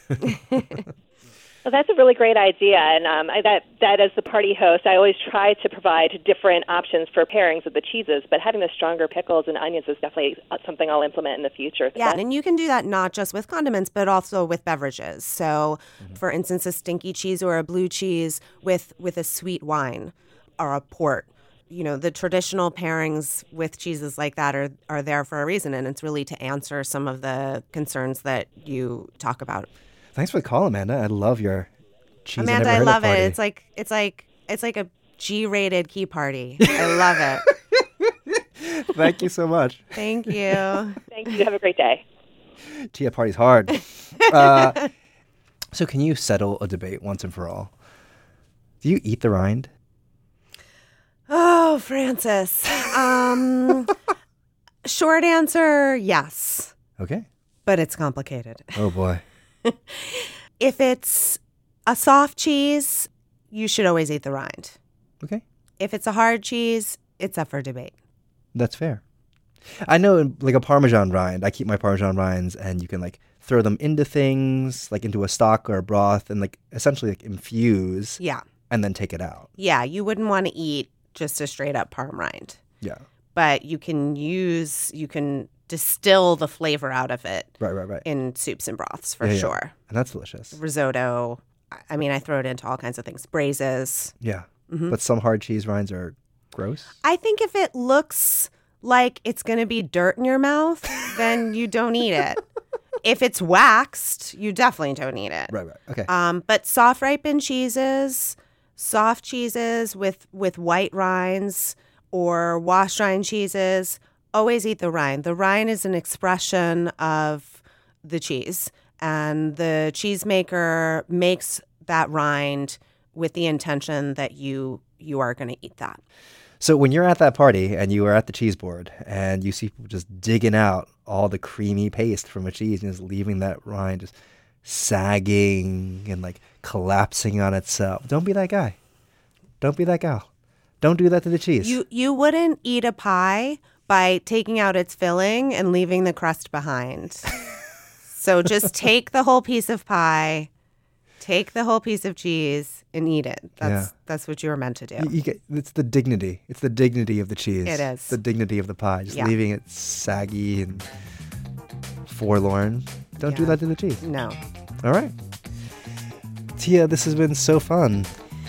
Well, that's a really great idea, and um, I, that that as the party host, I always try to provide different options for pairings of the cheeses. But having the stronger pickles and onions is definitely something I'll implement in the future. Yeah, and you can do that not just with condiments, but also with beverages. So, for instance, a stinky cheese or a blue cheese with with a sweet wine or a port. You know, the traditional pairings with cheeses like that are are there for a reason, and it's really to answer some of the concerns that you talk about. Thanks for the call, Amanda. I love your cheese. Amanda, I, I never heard of love it. party. It's like it's like it's like a G-rated key party. I love it. Thank you so much. Thank you. Thank you. Have a great day. Tia, party's hard. uh, so can you settle a debate once and for all? Do you eat the rind? Oh, Francis. Um, short answer, yes. Okay. But it's complicated. Oh, boy. If it's a soft cheese, you should always eat the rind. Okay. If it's a hard cheese, it's up for debate. That's fair. I know, like a Parmesan rind, I keep my Parmesan rinds and you can like throw them into things, like into a stock or a broth and like essentially like infuse. Yeah. And then take it out. Yeah, you wouldn't want to eat just a straight up parm rind. Yeah. But you can use, you can distill the flavor out of it. Right, right, right. In soups and broths, for Yeah, yeah. sure. And that's delicious. Risotto. I- I mean, I throw it into all kinds of things. Braises. Yeah. Mhm. But some hard cheese rinds are gross. I think if it looks like it's going to be dirt in your mouth, then you don't eat it. If it's waxed, you definitely don't eat it. Right, right. Okay. Um, but soft ripened cheeses, soft cheeses with, with white rinds or wash rind cheeses, always eat the rind. The rind is an expression of the cheese, and the cheesemaker makes that rind with the intention that you you are going to eat that. So when you're at that party and you are at the cheese board and you see people just digging out all the creamy paste from a cheese and just leaving that rind just sagging and like collapsing on itself, don't be that guy. Don't be that gal. Don't do that to the cheese. You you wouldn't eat a pie by taking out its filling and leaving the crust behind. So just take the whole piece of pie, take the whole piece of cheese, and eat it. That's Yeah. that's what you were meant to do. You, you get, it's the dignity. It's the dignity of the cheese. It is. The dignity of the pie. Just Yeah. leaving it saggy and forlorn. Don't do Yeah. that to the cheese. No. All right. Tia, this has been so fun.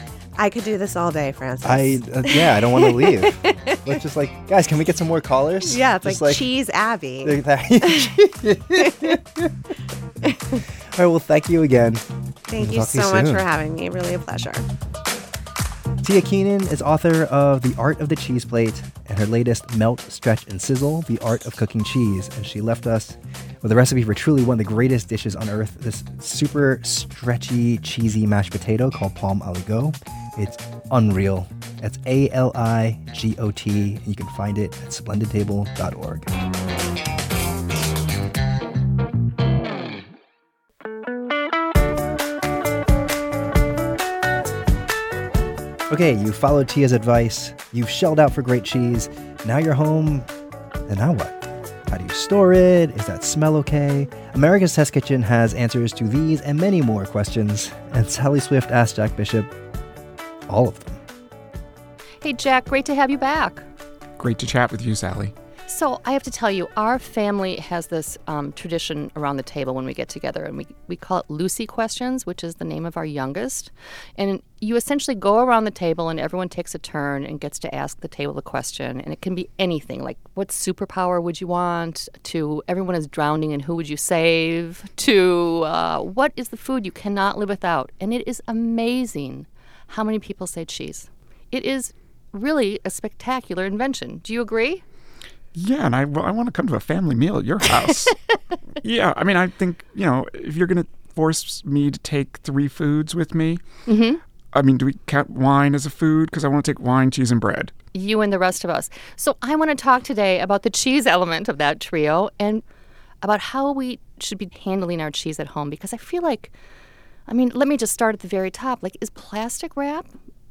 I could do this all day, Francis. I uh, yeah, I don't want to leave. Let's just like, guys, can we get some more callers? Yeah, it's Just like, Cheese Abby. Like that. All right, well, thank you again. Thank We'll you talk to so much soon. for having me. Really a pleasure. Tia Keenan is author of The Art of the Cheese Plate and her latest Melt, Stretch, and Sizzle, The Art of Cooking Cheese. And she left us with a recipe for truly one of the greatest dishes on earth, this super stretchy, cheesy mashed potato called palm aligot. It's unreal. That's A L I G O T. And you can find it at splendid table dot org. Okay, you followed Tia's advice, you've shelled out for great cheese, now you're home, and now what? How do you store it? Is that smell okay? America's Test Kitchen has answers to these and many more questions, and Sally Swift asked Jack Bishop all of them. Hey, Jack, great to have you back. Great to chat with you, Sally. So I have to tell you, our family has this um, tradition around the table when we get together, and we, we call it Lucy Questions, which is the name of our youngest. And you essentially go around the table, and everyone takes a turn and gets to ask the table a question. And it can be anything, like what superpower would you want, to everyone is drowning and who would you save, to uh, what is the food you cannot live without. And it is amazing how many people say cheese. It is really a spectacular invention. Do you agree? Yeah, and I, well, I want to come to a family meal at your house. Yeah, I mean, I think, you know, if you're going to force me to take three foods with me, Mm-hmm. I mean, do we count wine as a food? Because I want to take wine, cheese, and bread. You and the rest of us. So I want to talk today about the cheese element of that trio and about how we should be handling our cheese at home, because I feel like, I mean, let me just start at the very top. Like, is plastic wrap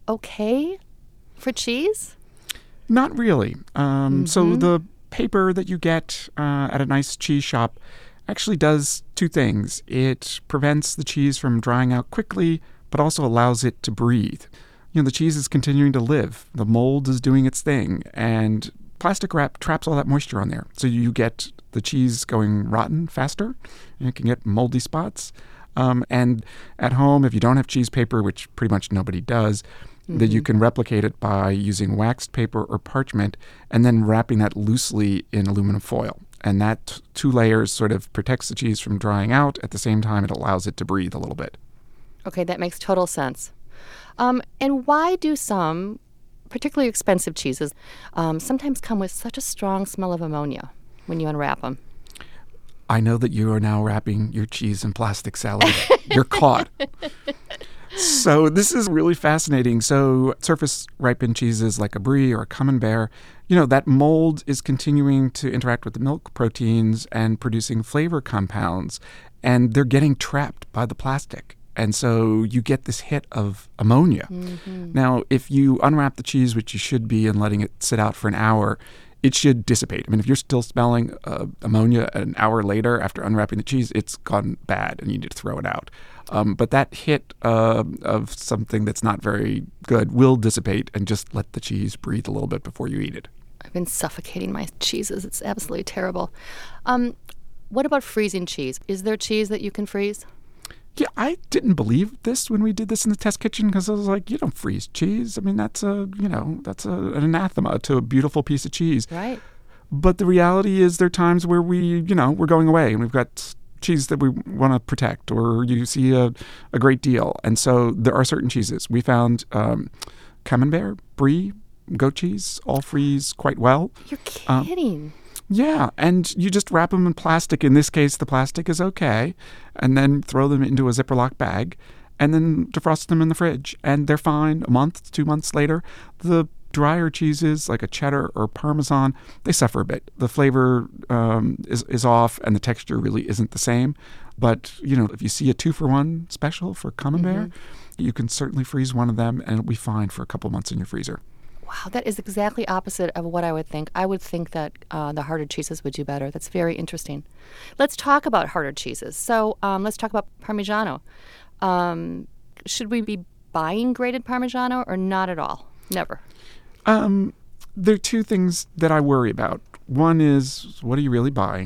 okay for cheese? Not really. Um, Mhm. So the paper that you get uh, at a nice cheese shop actually does two things. It prevents the cheese from drying out quickly, but also allows it to breathe. You know, the cheese is continuing to live. The mold is doing its thing, and plastic wrap traps all that moisture on there. So you get the cheese going rotten faster, and you can get moldy spots. Um, and at home, if you don't have cheese paper, which pretty much nobody does, that you can replicate it by using waxed paper or parchment and then wrapping that loosely in aluminum foil. And that two layers sort of protects the cheese from drying out. At the same time, it allows it to breathe a little bit. Okay, that makes total sense. Um, and why do some, particularly expensive cheeses, um, sometimes come with such a strong smell of ammonia when you unwrap them? I know that you are now wrapping your cheese in plastic, Sally. You're caught. So this is really fascinating. So surface ripened cheeses like a brie or a camembert, you know, that mold is continuing to interact with the milk proteins and producing flavor compounds, and they're getting trapped by the plastic. And so you get this hit of ammonia. Mm-hmm. Now, if you unwrap the cheese, which you should be, and letting it sit out for an hour, it should dissipate. I mean, if you're still smelling uh, ammonia an hour later after unwrapping the cheese, it's gone bad and you need to throw it out. Um, but that hit uh, of something that's not very good will dissipate, and just let the cheese breathe a little bit before you eat it. I've been suffocating my cheeses. It's absolutely terrible. Um, what about freezing cheese? Is there cheese that you can freeze? Yeah, I didn't believe this when we did this in the test kitchen, because I was like, you don't freeze cheese. I mean, that's a, you know, that's a, an anathema to a beautiful piece of cheese. Right. But the reality is there are times where we, you know, we're going away and we've got cheese that we want to protect, or you see a, a great deal. And so there are certain cheeses. We found um, camembert, brie, goat cheese, all freeze quite well. You're Um, kidding. Yeah, and you just wrap them in plastic. In this case, the plastic is okay. And then throw them into a Ziploc bag and then defrost them in the fridge. And they're fine. A month, two months later, the drier cheeses like a cheddar or Parmesan, they suffer a bit. The flavor um, is, is off and the texture really isn't the same. But, you know, if you see a two-for-one special for camembert, mm-hmm. you can certainly freeze one of them and it'll be fine for a couple months in your freezer. Wow, that is exactly opposite of what I would think. I would think that uh, the harder cheeses would do better. That's very interesting. Let's talk about harder cheeses. So um, let's talk about Parmigiano. Um, should we be buying grated Parmigiano or not at all? Never. Um, there are two things that I worry about. One is, what are you really buying?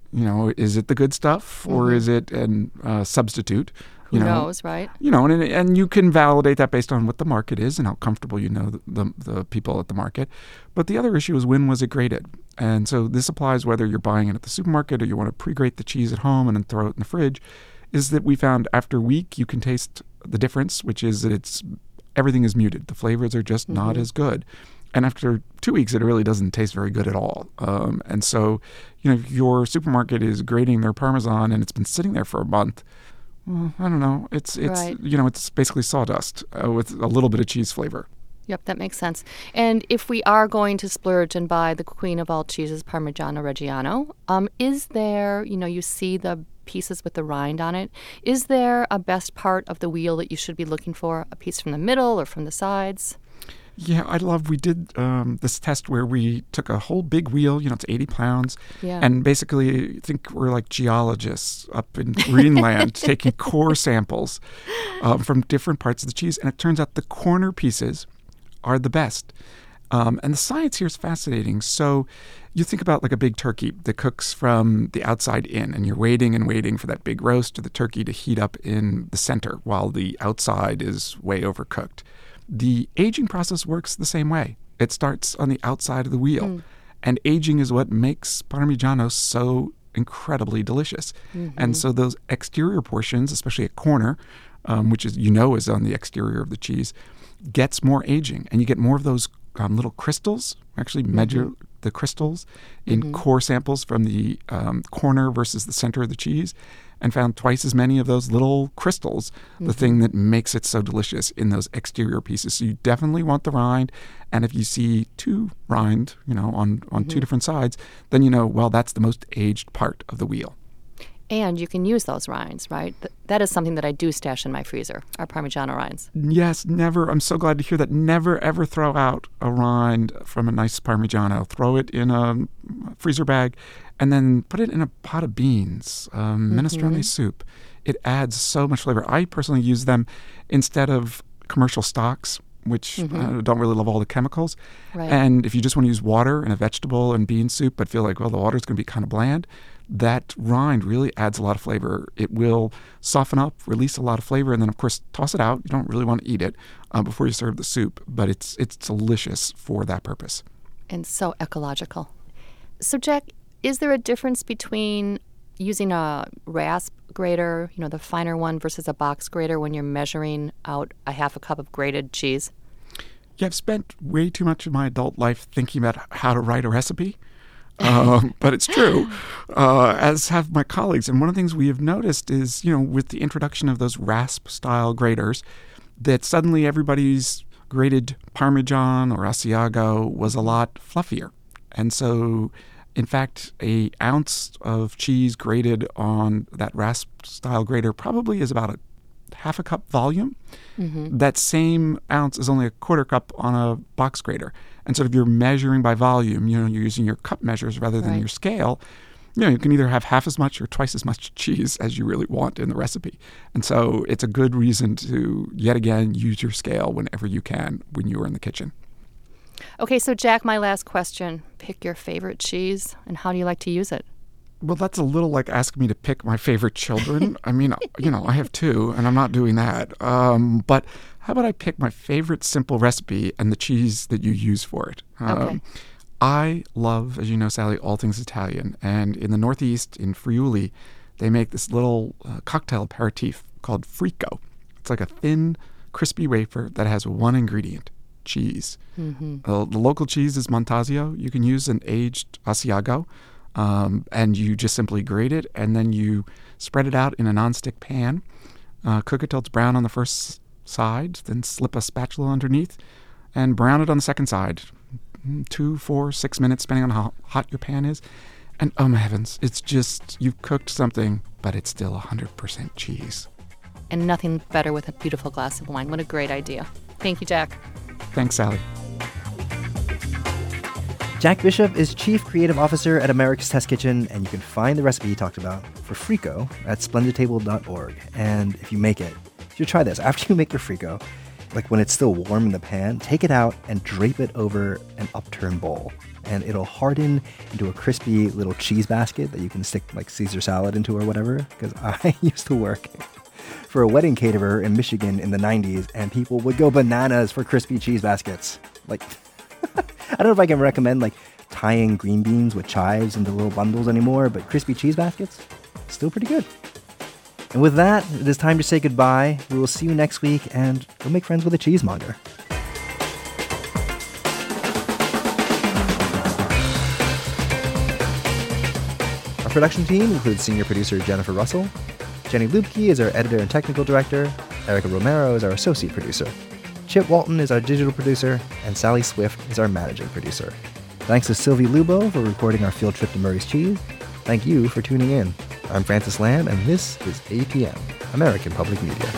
You know, is it the good stuff or Mhm. is it a uh, substitute? Who You know, knows, right? You know, and and you can validate that based on what the market is and how comfortable you know the, the, the people at the market. But the other issue is, when was it grated? And so this applies whether you're buying it at the supermarket or you want to pre-grate the cheese at home and then throw it in the fridge, is that we found after a week you can taste the difference, which is that it's everything is muted. The flavors are just not Mhm. as good. And after two weeks, it really doesn't taste very good at all. Um, and so, you know, if your supermarket is grating their Parmesan and it's been sitting there for a month, well, I don't know. It's it's Right. you know, it's basically sawdust uh, with a little bit of cheese flavor. Yep, that makes sense. And if we are going to splurge and buy the queen of all cheeses, Parmigiano Reggiano, um, is there, you know, you see the pieces with the rind on it. Is there a best part of the wheel that you should be looking for? A piece from the middle or from the sides? Yeah, I love. We did um, this test where we took a whole big wheel. You know, it's eighty pounds, Yeah. and basically, I think we're like geologists up in Greenland taking core samples um, from different parts of the cheese, and it turns out the corner pieces are the best. Um, and the science here is fascinating. So you think about like a big turkey that cooks from the outside in, and you're waiting and waiting for that big roast of the turkey to heat up in the center while the outside is way overcooked. The aging process works the same way. It starts on the outside of the wheel. Mm. And aging is what makes Parmigiano so incredibly delicious. Mhm. And so those exterior portions, especially a corner, um, which is you know is on the exterior of the cheese, gets more aging. And you get more of those um, little crystals. Actually measure Mhm. the crystals in Mhm. core samples from the um, corner versus the center of the cheese, and found twice as many of those little crystals, the Mhm. thing that makes it so delicious in those exterior pieces. So you definitely want the rind, and if you see two rind, you know, on, on two Mhm. different sides, then you know, well, that's the most aged part of the wheel. And you can use those rinds, right? Th- that is something that I do stash in my freezer, our Parmigiano rinds. Yes, never. I'm so glad to hear that. Never, ever throw out a rind from a nice Parmigiano. Throw it in a freezer bag and then put it in a pot of beans, um, minestrone Mhm. soup. It adds so much flavor. I personally use them instead of commercial stocks, which Mhm. uh, don't really love all the chemicals. Right. And if you just want to use water in a vegetable and bean soup, but feel like, well, the water's going to be kind of bland, that rind really adds a lot of flavor. It will soften up, release a lot of flavor, and then, of course, toss it out. You don't really want to eat it uh, before you serve the soup, but it's it's delicious for that purpose. And so ecological. So, Jack, is there a difference between using a rasp grater, you know, the finer one, versus a box grater when you're measuring out a half a cup of grated cheese? Yeah, I've spent way too much of my adult life thinking about how to write a recipe. um, but it's true, uh, as have my colleagues. And one of the things we have noticed is, you know, with the introduction of those rasp-style graters, that suddenly everybody's grated Parmesan or Asiago was a lot fluffier. And so, in fact, a ounce of cheese grated on that rasp-style grater probably is about a half a cup volume. Mhm. That same ounce is only a quarter cup on a box grater. And so if you're measuring by volume, you know, you're using your cup measures rather than Right. your scale, you know, you can either have half as much or twice as much cheese as you really want in the recipe. And so it's a good reason to, yet again, use your scale whenever you can when you are in the kitchen. Okay, so, Jack, my last question. Pick your favorite cheese, and how do you like to use it? Well, that's a little like asking me to pick my favorite children. I mean, you know, I have two, and I'm not doing that. Um, but how about I pick my favorite simple recipe and the cheese that you use for it? Um, Okay. I love, as you know, Sally, all things Italian. And in the Northeast, in Friuli, they make this little uh, cocktail aperitif called Frico. It's like a thin, crispy wafer that has one ingredient, cheese. Mhm. Uh, the local cheese is Montasio. You can use an aged Asiago. Um, and you just simply grate it, and then you spread it out in a nonstick pan. Uh, cook it till it's brown on the first side, then slip a spatula underneath, and brown it on the second side. Mm, Two, four, six minutes, depending on how hot your pan is. And oh my heavens, it's just, you've cooked something, but it's still one hundred percent cheese. And nothing better with a beautiful glass of wine. What a great idea. Thank you, Jack. Thanks, Sally. Jack Bishop is Chief Creative Officer at America's Test Kitchen, and you can find the recipe he talked about for Frico at splendid table dot org. And if you make it, you should try this. After you make your Frico, like when it's still warm in the pan, take it out and drape it over an upturned bowl. and it'll harden into a crispy little cheese basket that you can stick like Caesar salad into or whatever. Because I used to work for a wedding caterer in Michigan in the nineties, and people would go bananas for crispy cheese baskets. Like, I don't know if I can recommend like tying green beans with chives into little bundles anymore, but crispy cheese baskets, still pretty good. And with that, it is time to say goodbye. We will see you next week, and go make friends with a cheesemonger. Our production team includes senior producer Jennifer Russell. Jenny Lubke is our editor and technical director. Erica Romero is our associate producer. Chip Walton is our digital producer, and Sally Swift is our managing producer. Thanks to Sylvie Lubo for recording our field trip to Murray's Cheese. Thank you for tuning in. I'm Francis Lamb, and this is A P M, American Public Media.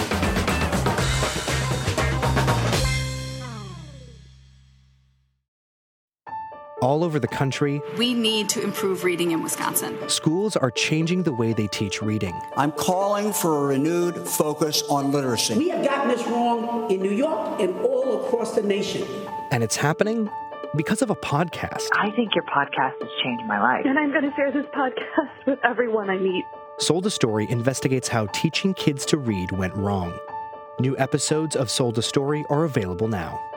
All over the country, we need to improve reading in Wisconsin. Schools are changing the way they teach reading. I'm calling for a renewed focus on literacy. We have gotten this wrong in New York and all across the nation. And it's happening because of a podcast. I think your podcast has changed my life. And I'm going to share this podcast with everyone I meet. Sold a Story investigates how teaching kids to read went wrong. New episodes of Sold a Story are available now.